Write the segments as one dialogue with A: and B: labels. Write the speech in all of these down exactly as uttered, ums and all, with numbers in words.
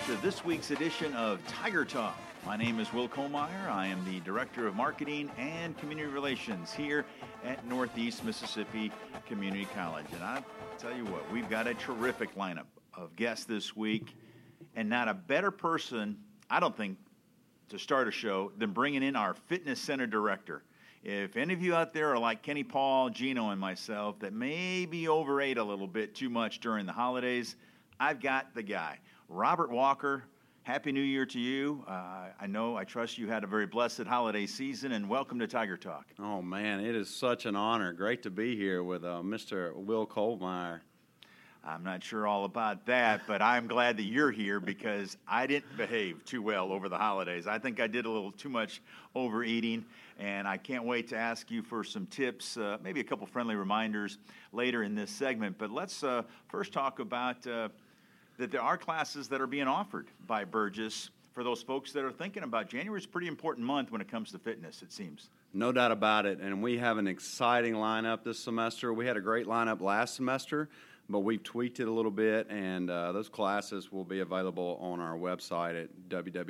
A: to this week's edition of Tiger Talk. My name is Will Kohlmeyer. I am the Director of Marketing and Community Relations here at Northeast Mississippi Community College. And I tell you what, we've got a terrific lineup of guests this week, and not a better person, I don't think, to start a show than bringing in our Fitness Center Director. If any of you out there are like Kenny, Paul, Gino, and myself that maybe overate a little bit too much during the holidays, I've got the guy. Robert Walker, Happy New Year to you. Uh, I know, I trust you had a very blessed holiday season, and welcome to Tiger Talk.
B: Oh, man, it is such an honor. Great to be here with uh, Mister Will Kohlmeyer.
A: I'm not sure all about that, but I'm glad that you're here because I didn't behave too well over the holidays. I think I did a little too much overeating, and I can't wait to ask you for some tips, uh, maybe a couple friendly reminders later in this segment. But let's uh, first talk about uh, that there are classes that are being offered by Burgess for those folks that are thinking about January. Is a pretty important month when it comes to fitness, it seems.
B: No doubt about it, and we have an exciting lineup this semester. We had a great lineup last semester, but we've tweaked it a little bit, and uh, those classes will be available on our website at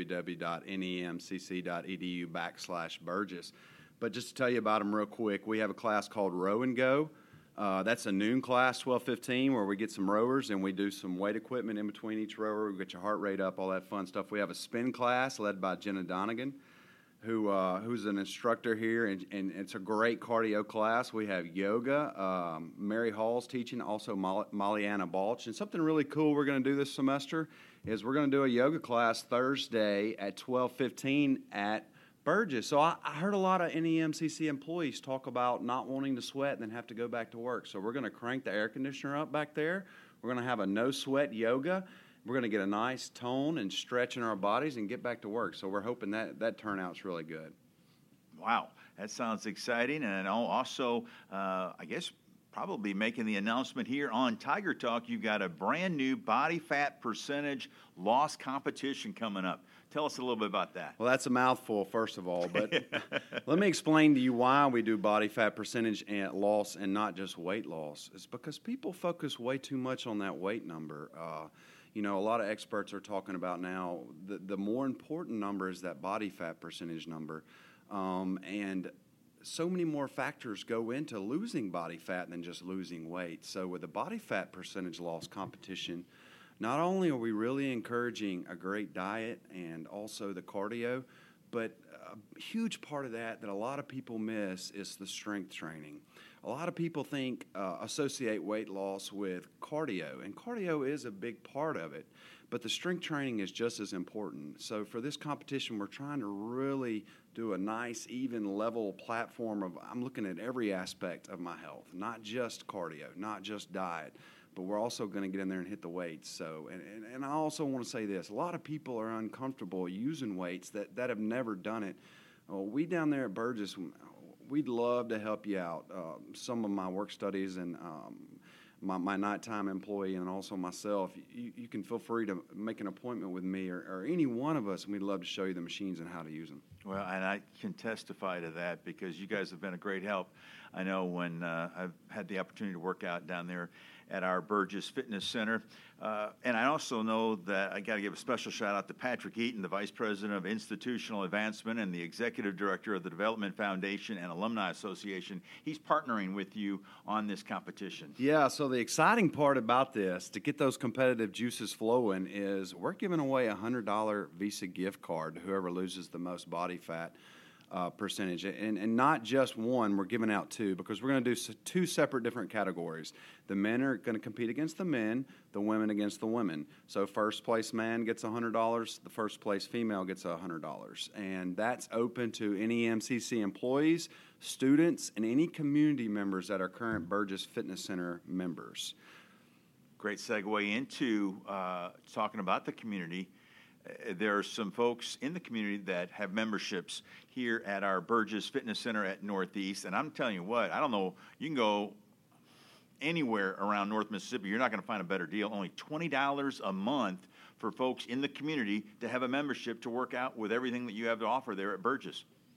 B: www.nemcc.edu backslash Burgess. But just to tell you about them real quick, we have a class called Row and Go. Uh, that's a noon class, twelve fifteen, where we get some rowers and we do some weight equipment in between each rower. We get your heart rate up, all that fun stuff. We have a spin class led by Jenna Donegan, who uh, who's an instructor here, and, and it's a great cardio class. We have yoga. Um, Mary Hall's teaching, also Molly, Molly-Anna Balch. And something really cool we're going to do this semester is we're going to do a yoga class Thursday at twelve fifteen at Burgess. So I, I heard a lot of N E M C C employees talk about not wanting to sweat and then have to go back to work. So we're going to crank the air conditioner up back there. We're going to have a no-sweat yoga. We're going to get a nice tone and stretch in our bodies and get back to work. So we're hoping that that turnout's really good.
A: Wow, that sounds exciting. And also, uh, I guess, probably making the announcement here on Tiger Talk, you've got a brand new body fat percentage loss competition coming up. Tell us a little bit about that.
B: Well, that's a mouthful, first of all, but let me explain to you why we do body fat percentage and loss and not just weight loss. It's because people focus way too much on that weight number. Uh, you know, a lot of experts are talking about now the, the more important number is that body fat percentage number, um, and so many more factors go into losing body fat than just losing weight. So with the body fat percentage loss competition, not only are we really encouraging a great diet and also the cardio, but a huge part of that that a lot of people miss is the strength training. A lot of people think, uh, associate weight loss with cardio, and cardio is a big part of it, but the strength training is just as important. So for this competition, we're trying to really do a nice, even, level platform of, I'm looking at every aspect of my health, not just cardio, not just diet, but we're also going to get in there and hit the weights. So, and, and, and I also want to say this. A lot of people are uncomfortable using weights that, that have never done it. Uh, we down there at Burgess, we'd love to help you out. Uh, some of my work studies and um, my, my nighttime employee and also myself, you, you can feel free to make an appointment with me or, or any one of us, and we'd love to show you the machines and how to use them.
A: Well, and I can testify to that because you guys have been a great help. I know when uh, I've had the opportunity to work out down there at our Burgess Fitness Center. Uh, and I also know that I got to give a special shout out to Patrick Eaton, the Vice President of Institutional Advancement and the Executive Director of the Development Foundation and Alumni Association. He's partnering with you on this competition.
B: Yeah, so the exciting part about this, to get those competitive juices flowing, is we're giving away a one hundred dollars Visa gift card to whoever loses the most body fat Uh, percentage, and, and not just one, we're giving out two, because we're going to do two separate different categories. The men are going to compete against the men, the women against the women. So first place man gets one hundred dollars, the first place female gets one hundred dollars, and that's open to N E M C C employees, students, and any community members that are current Burgess Fitness Center members.
A: Great segue into uh, talking about the community. There are some folks in the community that have memberships here at our Burgess Fitness Center at Northeast. And I'm telling you what, I don't know, you can go anywhere around North Mississippi. You're not going to find a better deal. Only twenty dollars a month for folks in the community to have a membership to work out with everything that you have to offer there at Burgess.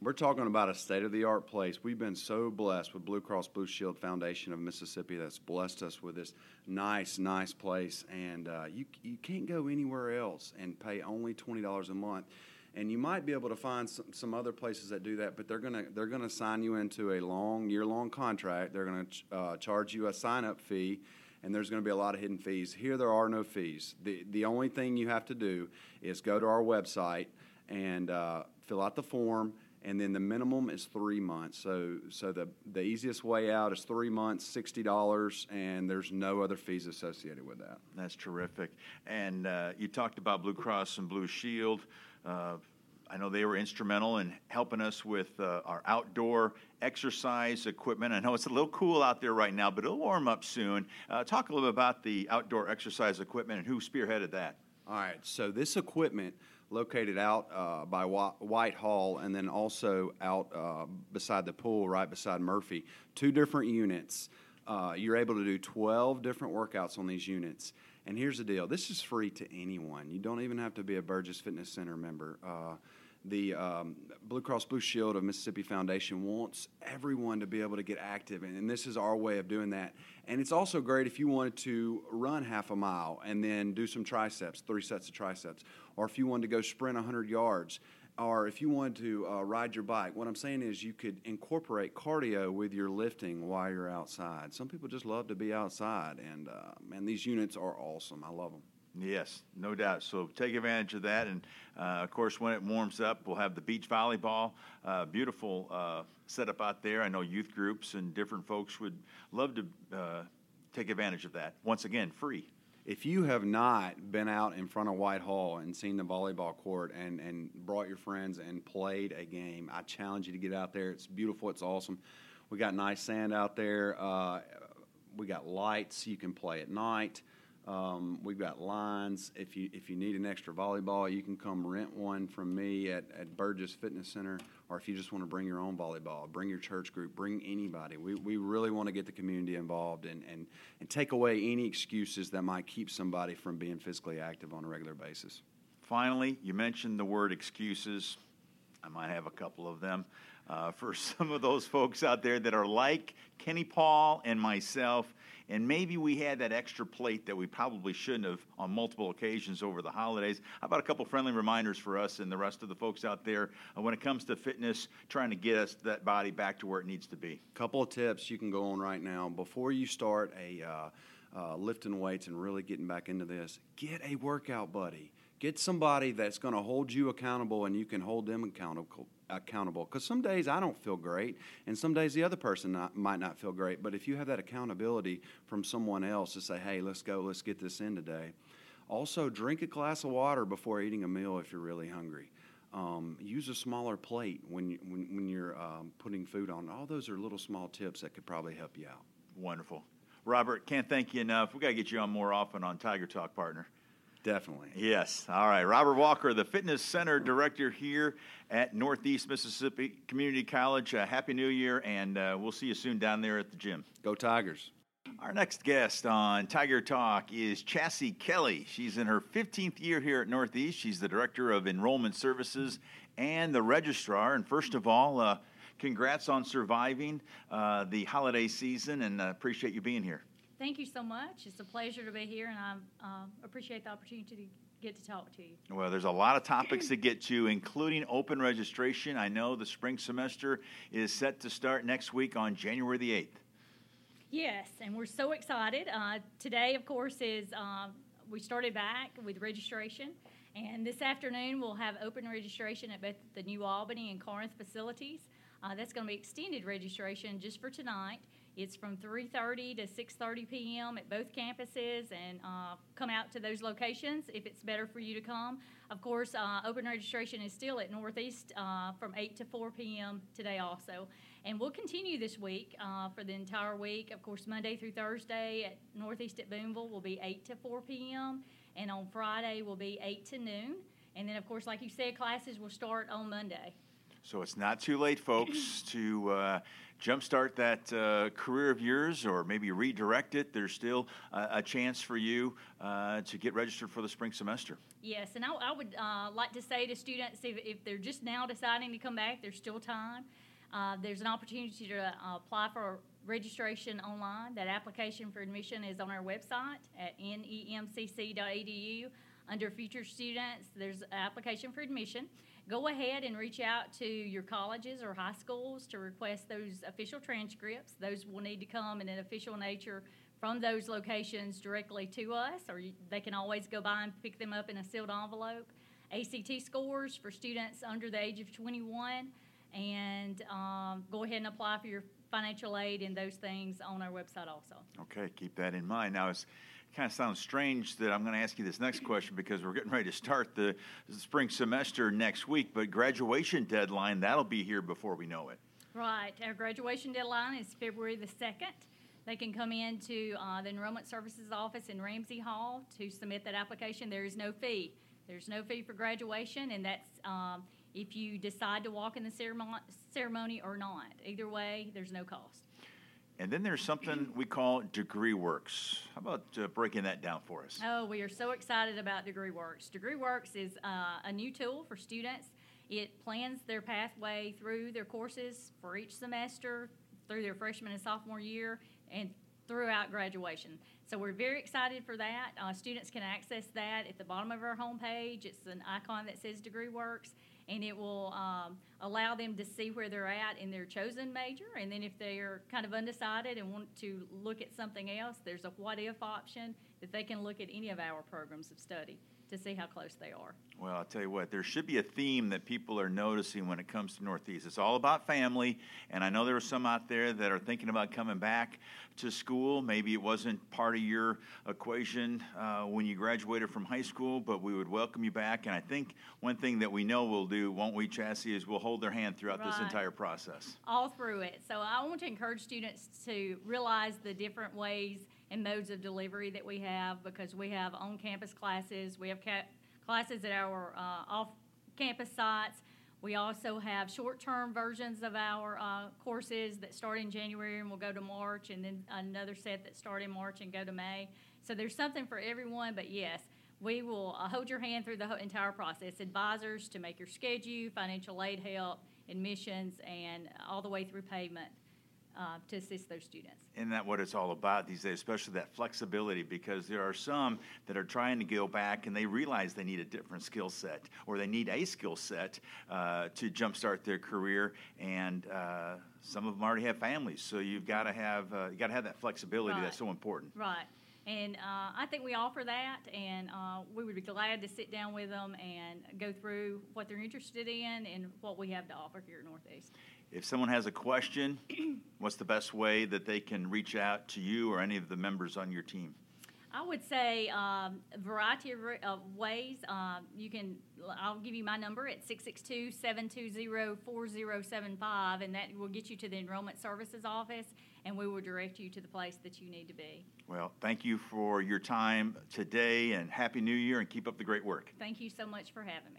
B: We're talking about a state-of-the-art place. We've been so blessed with Blue Cross Blue Shield Foundation of Mississippi that's blessed us with this nice, nice place. And uh, you you can't go anywhere else and pay only twenty dollars a month. And you might be able to find some, some other places that do that, but they're gonna they're gonna sign you into a long, year-long contract. They're gonna ch- uh, charge you a sign-up fee, and there's going to be a lot of hidden fees. Here, there are no fees. The the only thing you have to do is go to our website and uh, fill out the form. And then the minimum is three months. So so the, the easiest way out is three months, sixty dollars, and there's no other fees associated with that.
A: That's terrific. And uh, you talked about Blue Cross and Blue Shield. Uh, I know they were instrumental in helping us with uh, our outdoor exercise equipment. I know it's a little cool out there right now, but it'll warm up soon. Uh, talk a little bit about the outdoor exercise equipment and who spearheaded that.
B: All right. So this equipment located out uh, by Whitehall and then also out uh, beside the pool, right beside Murphy. Two different units. Uh, you're able to do twelve different workouts on these units. And here's the deal. This is free to anyone. You don't even have to be a Burgess Fitness Center member. Uh, the um, Blue Cross Blue Shield of Mississippi Foundation wants everyone to be able to get active, and, and this is our way of doing that. And it's also great if you wanted to run half a mile and then do some triceps, three sets of triceps, or if you wanted to go sprint one hundred yards, or if you wanted to uh, ride your bike. What I'm saying is you could incorporate cardio with your lifting while you're outside. Some people just love to be outside, and uh, man, these units are awesome. I love them.
A: Yes, no doubt. So take advantage of that. And, uh, of course, when it warms up, we'll have the beach volleyball. Uh, beautiful uh, setup out there. I know youth groups and different folks would love to uh, take advantage of that. Once again, free.
B: If you have not been out in front of Whitehall and seen the volleyball court and, and brought your friends and played a game, I challenge you to get out there. It's beautiful. It's awesome. We got nice sand out there. Uh, we got lights. You can play at night. Um, we've got lines. If you if you need an extra volleyball, you can come rent one from me at, at Burgess Fitness Center, or if you just want to bring your own volleyball, bring your church group, bring anybody. We we really want to get the community involved and, and, and take away any excuses that might keep somebody from being physically active on a regular basis.
A: Finally, you mentioned the word excuses. I might have a couple of them. Uh, for some of those folks out there that are like Kenny Paul and myself, and maybe we had that extra plate that we probably shouldn't have on multiple occasions over the holidays. How about a couple friendly reminders for us and the rest of the folks out there uh, when it comes to fitness, trying to get us that body back to where it needs to be?
B: Couple of tips you can go on right now. Before you start a uh, uh, lifting weights and really getting back into this, get a workout buddy. Get somebody that's going to hold you accountable and you can hold them accountable. accountable. Because some days I don't feel great, and some days the other person not, might not feel great. But if you have that accountability from someone else to say, hey, let's go, let's get this in today. Also, drink a glass of water before eating a meal if you're really hungry. Um, use a smaller plate when, you, when, when you're um, putting food on. All those are little small tips that could probably help you out.
A: Wonderful. Robert, can't thank you enough. We've got to get you on more often on Tiger Talk, partner.
B: Definitely.
A: Yes. All right. Robert Walker, the Fitness Center Director here at Northeast Mississippi Community College. Uh, Happy New Year, and uh, we'll see you soon down there at the gym.
B: Go Tigers.
A: Our next guest on Tiger Talk is Chassie Kelly. She's in her fifteenth year here at Northeast. She's the Director of Enrollment Services and the Registrar. And first of all, uh, congrats on surviving uh, the holiday season, and uh, appreciate you being here.
C: Thank you so much. It's a pleasure to be here, and I uh, appreciate the opportunity to get to talk to you.
A: Well, there's a lot of topics to get to, including open registration. I know the spring semester is set to start next week on January the eighth.
C: Yes, and we're so excited. Uh, today, of course, is uh, we started back with registration, and this afternoon we'll have open registration at both the New Albany and Corinth facilities. Uh, that's going to be extended registration just for tonight. It's from three thirty to six thirty p.m. at both campuses, and uh, come out to those locations if it's better for you to come. Of course, uh, open registration is still at Northeast uh, from eight to four p.m. today also. And we'll continue this week uh, for the entire week. Of course, Monday through Thursday at Northeast at Boonville will be eight to four p.m. And on Friday will be eight to noon. And then, of course, like you said, classes will start on Monday.
A: So it's not too late, folks, to uh, jumpstart that uh, career of yours or maybe redirect it, there's still a, a chance for you uh, to get registered for the spring semester.
C: Yes, and I, I would uh, like to say to students, if, if they're just now deciding to come back, there's still time. Uh, there's an opportunity to uh, apply for registration online. That application for admission is on our website at N E M C C dot E D U. Under future students, there's an application for admission. Go ahead and reach out to your colleges or high schools to request those official transcripts. Those will need to come in an official nature from those locations directly to us, or you, they can always go by and pick them up in a sealed envelope. A C T scores for students under the age of twenty-one, and um, go ahead and apply for your financial aid and those things on our website also.
A: Okay, keep that in mind. Now, it's kind of sounds strange that I'm going to ask you this next question because we're getting ready to start the spring semester next week, but graduation deadline, that'll be here before we know it.
C: Right. Our graduation deadline is February the second. They can come in to uh, the Enrollment Services Office in Ramsey Hall to submit that application. There is no fee. There's no fee for graduation, and that's um, if you decide to walk in the ceremony, ceremony or not. Either way, there's no cost.
A: And then there's something we call Degree Works. How about uh, breaking that down for us?
C: Oh, we are so excited about Degree Works. Degree Works is uh, a new tool for students. It plans their pathway through their courses for each semester, through their freshman and sophomore year, and throughout graduation. So we're very excited for that. Uh, students can access that at the bottom of our homepage. It's an icon that says Degree Works, and it will um, allow them to see where they're at in their chosen major. And then if they're kind of undecided and want to look at something else, there's a what if option that they can look at any of our programs of study to see how close they are.
A: Well, I'll tell you what, there should be a theme that people are noticing when it comes to Northeast. It's all about family, and I know there are some out there that are thinking about coming back to school. Maybe it wasn't part of your equation uh, when you graduated from high school, but we would welcome you back. And I think one thing that we know we'll do, won't we, Chassie, is we'll hold their hand throughout
C: Right.
A: this entire process.
C: All through it. So I want to encourage students to realize the different ways and modes of delivery that we have, because we have on-campus classes, we have ca- classes at our uh, off-campus sites. We also have short-term versions of our uh, courses that start in January and will go to March, and then another set that start in March and go to May. So there's something for everyone, but yes, we will uh, hold your hand through the whole entire process. Advisors to make your schedule, financial aid help, admissions, and all the way through payment uh, to assist those students.
A: Isn't that what it's all about these days, especially that flexibility? Because there are some that are trying to go back and they realize they need a different skill set, or they need a skill set uh, to jumpstart their career, and uh, some of them already have families. So you've got to have uh, you got to have that flexibility.
C: Right.
A: That's so important.
C: Right. And uh, I think we offer that, and uh, we would be glad to sit down with them and go through what they're interested in and what we have to offer here at Northeast.
A: If someone has a question, what's the best way that they can reach out to you or any of the members on your team?
C: I would say um, a variety of uh, ways. Um, you can. I'll give you my number at six six two, seven two zero, four zero seven five, and that will get you to the Enrollment Services Office, and we will direct you to the place that you need to be.
A: Well, thank you for your time today, and Happy New Year, and keep up the great work.
C: Thank you so much for having me.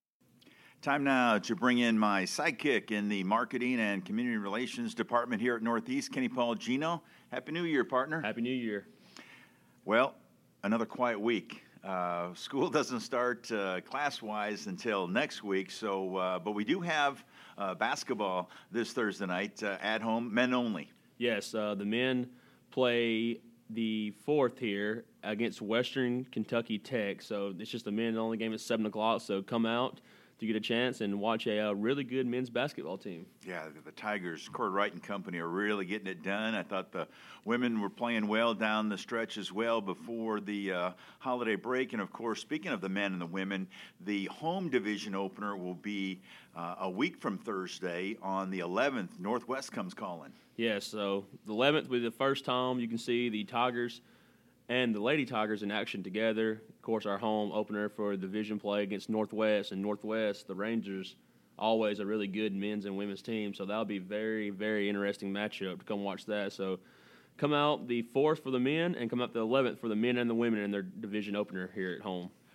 A: Time now to bring in my sidekick in the Marketing and Community Relations Department here at Northeast, Kenny Paul Gino. Happy New Year, partner.
D: Happy New Year.
A: Well, another quiet week. Uh, school doesn't start uh, class-wise until next week, so uh, but we do have uh, basketball this Thursday night uh, at home, men only.
D: Yes, uh, the men play the fourth here against Western Kentucky Tech, so it's just a men-only game at seven o'clock, so come out to get a chance and watch a uh, really good men's basketball team.
A: Yeah, the, the Tigers, Cord Wright and company are really getting it done. I thought the women were playing well down the stretch as well before the uh, holiday break. And, of course, speaking of the men and the women, the home division opener will be uh, a week from Thursday on the eleventh. Northwest comes calling.
D: Yes, so the eleventh will be the first time you can see the Tigers and the Lady Tigers in action together. Of course, our home opener for division play against Northwest, and Northwest, the Rangers, always a really good men's and women's team. So that'll be very, very interesting matchup to come watch that. So come out the fourth for the men and come out the eleventh for the men and the women in their division opener here at home.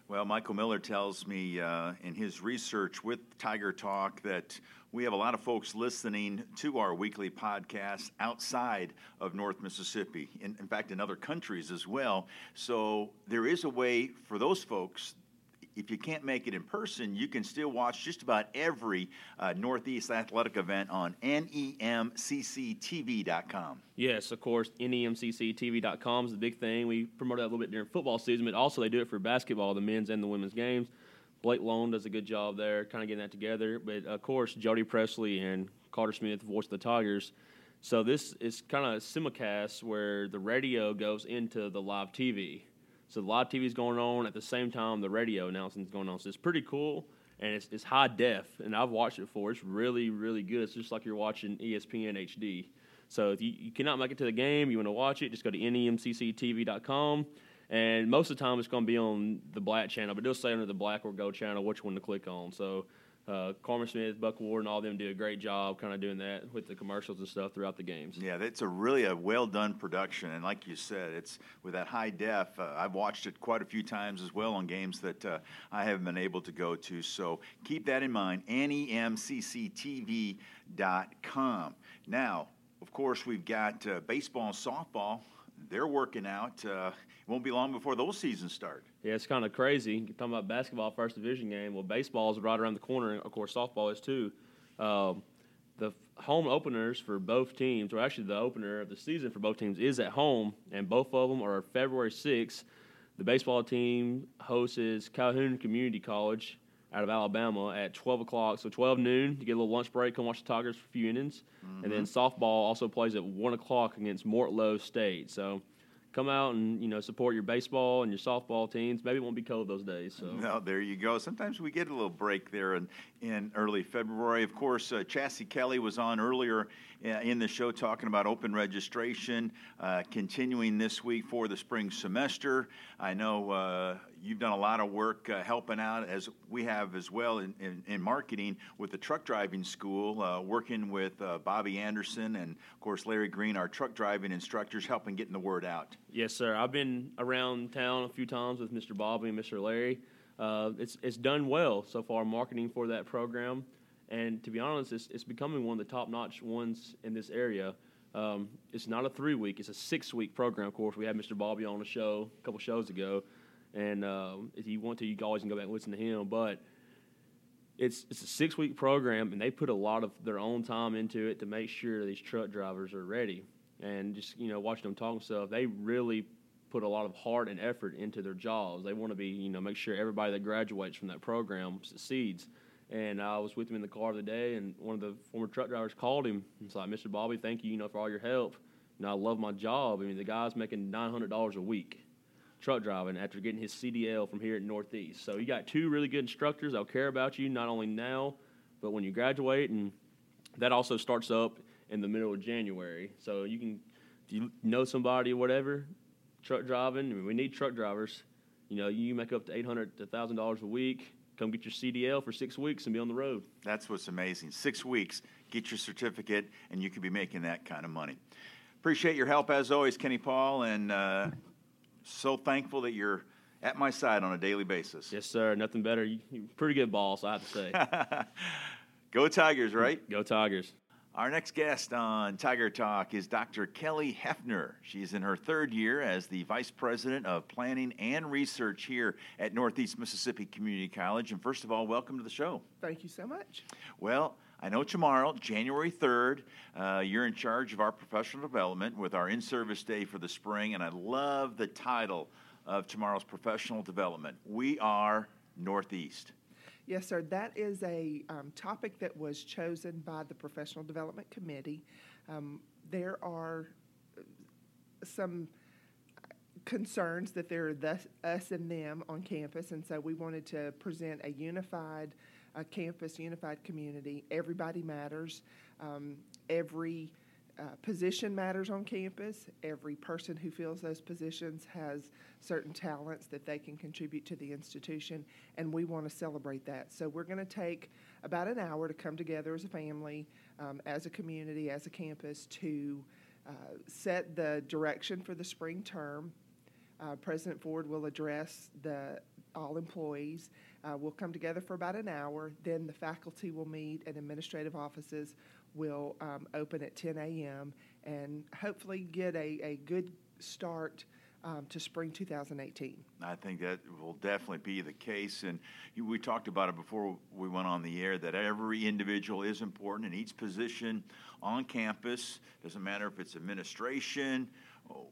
A: Well, Michael Miller tells me uh, in his research with Tiger Talk that we have a lot of folks listening to our weekly podcast outside of North Mississippi, in, in fact, in other countries as well. So there is a way for those folks. If you can't make it in person, you can still watch just about every uh, Northeast athletic event on N E M C C T V dot com.
D: Yes, of course, N E M C C T V dot com is the big thing. We promote that a little bit during football season, but also they do it for basketball, the men's and the women's games. Blake Lone does a good job there, kind of getting that together. But, of course, Jody Presley and Carter Smith, voice of the Tigers. So this is kind of a simulcast where the radio goes into the live T V. So the live T V is going on at the same time the radio announcing is going on. So it's pretty cool, and it's, it's high def. And I've watched it before. It's really, really good. It's just like you're watching E S P N H D. So if you, you cannot make it to the game, you want to watch it, just go to N E M C C T V dot com. And most of the time it's going to be on the black channel, but it'll say under the black or gold channel which one to click on. So uh, Carmen Smith, Buck Ward, and all of them do a great job kind of doing that with the commercials and stuff throughout the games.
A: Yeah, it's a really a well-done production. And like you said, it's with that high def. Uh, I've watched it quite a few times as well on games that uh, I haven't been able to go to. So keep that in mind, N E M C C T V dot com. Now, of course, we've got uh, baseball and softball. They're working out. Uh, it won't be long before those seasons start.
D: Yeah, it's kind of crazy. You're talking about basketball, first division game. Well, baseball is right around the corner, and, of course, softball is too. Um, the home openers for both teams, or actually the opener of the season for both teams, is at home, and both of them are February sixth. The baseball team hosts Calhoun Community College out of Alabama at twelve o'clock, so twelve noon. You get a little lunch break, come watch the Tigers for a few innings. Mm-hmm. And then softball also plays at one o'clock against Mortlow State. So come out and, you know, support your baseball and your softball teams. Maybe it won't be cold those days. So.
A: No, there you go. Sometimes we get a little break there in, in early February. Of course, uh, Chassie Kelly was on earlier in the show talking about open registration, uh, continuing this week for the spring semester. I know uh, you've done a lot of work uh, helping out, as we have as well in, in, in marketing with the truck driving school, uh, working with uh, Bobby Anderson and, of course, Larry Green, our truck driving instructors, helping getting the word out.
D: Yes, sir. I've been around town a few times with Mister Bobby and Mister Larry. Uh, it's it's done well so far, marketing for that program. And to be honest, it's, it's becoming one of the top-notch ones in this area. Um, it's not a three-week, it's a six-week program. Of course, we had Mister Bobby on the show a couple shows ago. And uh, if you want to, you can always go back and listen to him. But it's it's a six-week program, and they put a lot of their own time into it to make sure these truck drivers are ready. And just, you know, watching them talk and stuff, they really put a lot of heart and effort into their jobs. They want to be, you know, make sure everybody that graduates from that program succeeds. And I was with him in the car the day, and one of the former truck drivers called him. He's like, Mister Bobby, thank you, you know, for all your help. You know, I love my job. I mean, the guy's making nine hundred dollars a week truck driving after getting his C D L from here at Northeast. So you got two really good instructors that'll care about you, not only now, but when you graduate. And that also starts up in the middle of January. So you can, if you know somebody or whatever, truck driving, I mean, we need truck drivers. You know, you make up to eight hundred dollars to one thousand dollars a week. Come get your C D L for six weeks and be on the road.
A: That's what's amazing. Six weeks, get your certificate, and you could be making that kind of money. Appreciate your help, as always, Kenny Paul, and uh, so thankful that you're at my side on a daily basis.
D: Yes, sir. Nothing better. You, you're a pretty good boss, I have to say.
A: Go Tigers, right?
D: Go Tigers.
A: Our next guest on Tiger Talk is Doctor Kelly Hefner. She's in her third year as the Vice President of Planning and Research here at Northeast Mississippi Community College. And first of all, welcome to the show.
E: Thank you so much.
A: Well, I know tomorrow, January third, uh, you're in charge of our professional development with our in-service day for the spring, and I love the title of tomorrow's professional development. We are Northeast.
E: Yes, sir. That is a um, topic that was chosen by the Professional Development Committee. Um, there are some concerns that there are thus, us and them on campus, and so we wanted to present a unified uh, campus, unified community. Everybody matters. Um, every uh, position matters on campus. Every person who fills those positions has certain talents that they can contribute to the institution, and we want to celebrate that. So we're going to take about an hour to come together as a family, um, as a community, as a campus to uh, set the direction for the spring term. Uh, President Ford will address the all employees. Uh, we'll come together for about an hour. Then the faculty will meet, and administrative offices will um, open at ten a.m. and hopefully get a, a good start um, to spring two thousand eighteen.
A: I think that will definitely be the case. And you, we talked about it before we went on the air, that every individual is important in each position on campus. Doesn't matter if it's administration, or,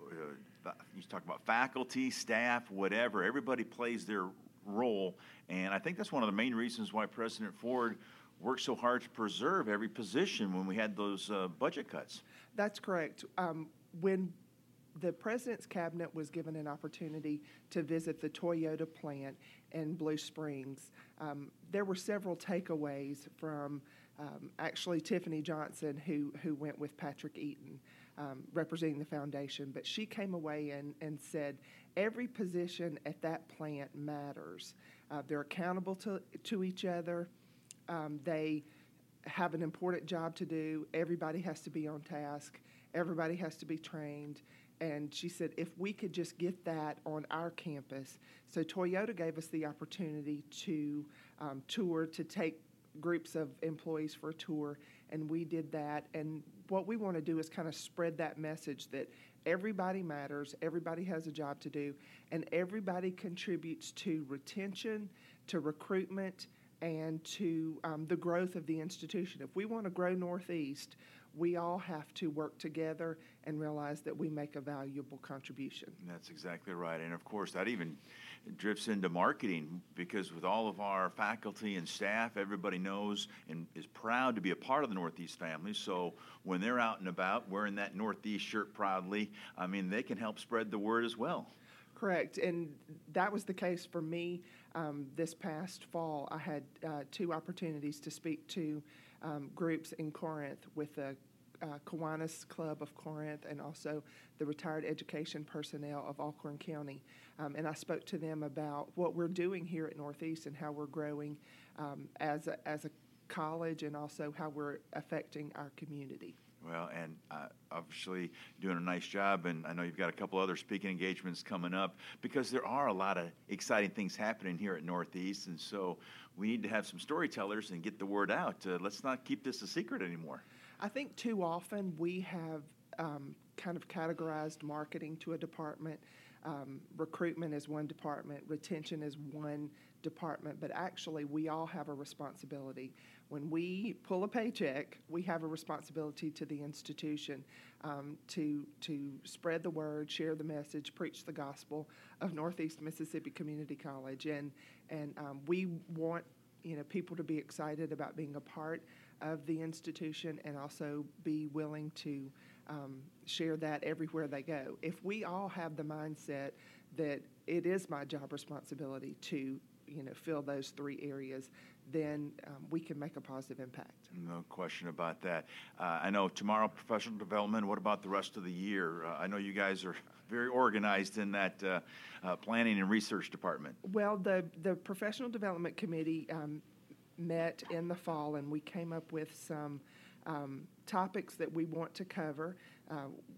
A: uh, you talk about faculty, staff, whatever. Everybody plays their role. And I think that's one of the main reasons why President Ford worked so hard to preserve every position when we had those uh, budget cuts.
E: That's correct. Um, when the President's Cabinet was given an opportunity to visit the Toyota plant in Blue Springs, um, there were several takeaways from um, actually Tiffany Johnson, who, who went with Patrick Eaton, um, representing the foundation. But she came away and, and said, every position at that plant matters. Uh, they're accountable to, to each other. Um, they have an important job to do. Everybody has to be on task. Everybody has to be trained. And she said, if we could just get that on our campus. So Toyota gave us the opportunity to um, tour, to take groups of employees for a tour, and we did that. And what we want to do is kind of spread that message that everybody matters, everybody has a job to do, and everybody contributes to retention, to recruitment, and to um, the growth of the institution. If we want to grow Northeast, we all have to work together and realize that we make a valuable contribution.
A: That's exactly right. And of course, that even drifts into marketing, because with all of our faculty and staff, everybody knows and is proud to be a part of the Northeast family. So when they're out and about wearing that Northeast shirt proudly, I mean, they can help spread the word as well.
E: Correct, and that was the case for me um, this past fall. I had uh, two opportunities to speak to um, groups in Corinth with the uh, Kiwanis Club of Corinth and also the retired education personnel of Alcorn County. Um, and I spoke to them about what we're doing here at Northeast and how we're growing um, as a, as a college, and also how we're affecting our community.
A: Well, and uh, obviously doing a nice job, and I know you've got a couple other speaking engagements coming up, because there are a lot of exciting things happening here at Northeast, and so we need to have some storytellers and get the word out. Uh, let's not keep this a secret anymore.
E: I think too often we have um, kind of categorized marketing to a department. Um, recruitment is one department, retention is one department, but actually we all have a responsibility. When we pull a paycheck, we have a responsibility to the institution um, to to spread the word, share the message, preach the gospel of Northeast Mississippi Community College, and and um, we want you know people to be excited about being a part of the institution, and also be willing to um, share that everywhere they go. If we all have the mindset that it is my job responsibility to you know, fill those three areas, then um, we can make a positive impact.
A: No question about that. Uh, I know tomorrow, professional development. What about the rest of the year? Uh, I know you guys are very organized in that uh, uh, planning and research department.
E: Well, the, the Professional Development Committee um, met in the fall, and we came up with some um, topics that we want to cover. Uh,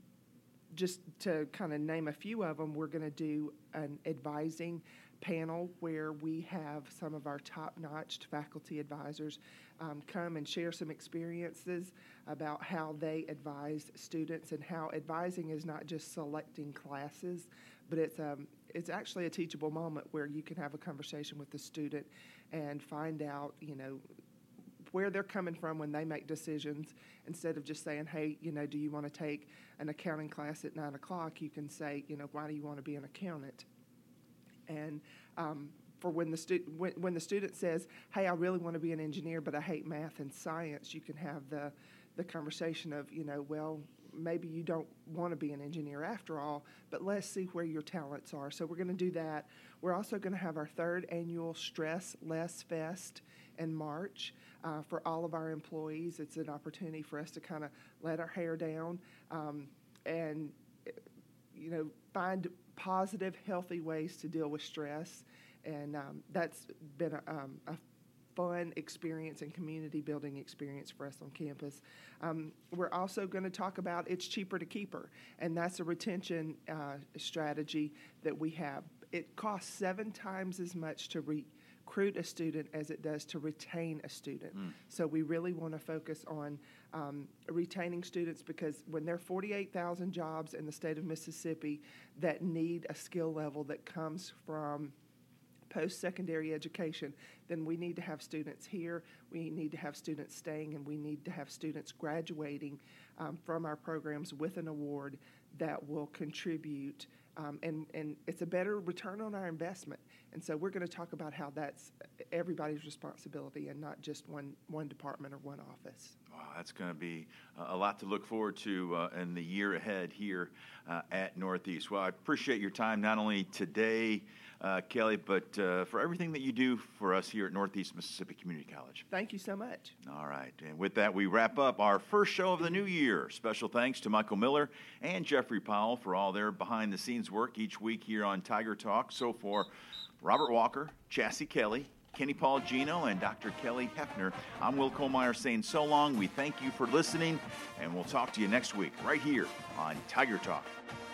E: just to kind of name a few of them, we're going to do an advising panel where we have some of our top-notch faculty advisors um, come and share some experiences about how they advise students, and how advising is not just selecting classes, but it's um, it's actually a teachable moment where you can have a conversation with the student and find out, you know, where they're coming from when they make decisions. Instead of just saying, hey, you know, do you want to take an accounting class at nine o'clock? You can say, you know, why do you want to be an accountant? And um, for when the stu- when, when the student says, hey, I really want to be an engineer, but I hate math and science, you can have the, the conversation of, you know, well, maybe you don't want to be an engineer after all, but let's see where your talents are. So we're going to do that. We're also going to have our third annual Stress Less Fest in March uh, for all of our employees. It's an opportunity for us to kind of let our hair down um, and, you know, find positive, healthy ways to deal with stress. And um, that's been a, um, a fun experience and community building experience for us on campus. Um, we're also going to talk about It's Cheaper to Keep Her, and that's a retention uh, strategy that we have. it costs seven times as much to recruit a student as it does to retain a student. Mm. So we really want to focus on um, retaining students, because when there are forty-eight thousand jobs in the state of Mississippi that need a skill level that comes from post-secondary education, then we need to have students here, we need to have students staying, and we need to have students graduating um, from our programs with an award that will contribute, um, and, and it's a better return on our investment. And so we're going to talk about how that's everybody's responsibility and not just one, one department or one office.
A: Wow, that's going to be a lot to look forward to uh, in the year ahead here uh, at Northeast. Well, I appreciate your time not only today, uh, Kelly, but uh, for everything that you do for us here at Northeast Mississippi Community College.
E: Thank you so much.
A: All right. And with that, we wrap up our first show of the new year. Special thanks to Michael Miller and Jeffrey Powell for all their behind-the-scenes work each week here on Tiger Talk. So for Robert Walker, Chassie Kelly, Kenny Paul Gino, and Doctor Kelly Hefner, I'm Will Kohlmeyer saying so long. We thank you for listening, and we'll talk to you next week right here on Tiger Talk.